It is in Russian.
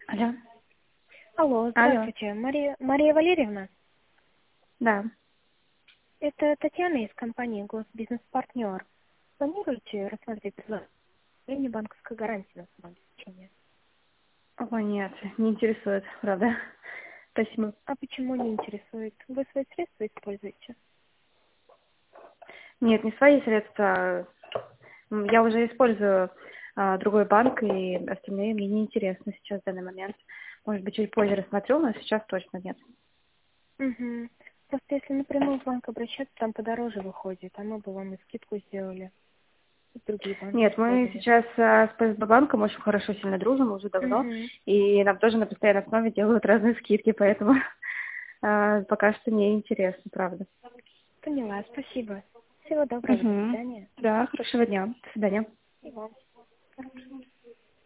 Алло. Алло, Алло. здравствуйте. Мария Валерьевна? Да. Это Татьяна из компании Госбизнес-партнер. Планируете рассмотреть предложение банковской гарантии на свое обеспечение? О, нет, не интересует, правда. Спасибо. А почему не интересует? Вы свои средства используете? Нет, не свои средства. Я уже использую другой банк, и остальные мне не интересны сейчас в данный момент. Может быть, чуть позже рассмотрю, но сейчас точно нет. Угу. Просто если напрямую в банк обращаться, там подороже выходит, а мы бы вам и скидку сделали. И другие банки Нет, мы использовали. сейчас с ПСБ банком очень хорошо, сильно дружим уже давно, Угу. и нам тоже на постоянной основе делают разные скидки, поэтому пока что не интересно, правда. Поняла, спасибо. Всего доброго, до Угу. свидания. Да, хорошего дня. До свидания. И вам. Хорошо.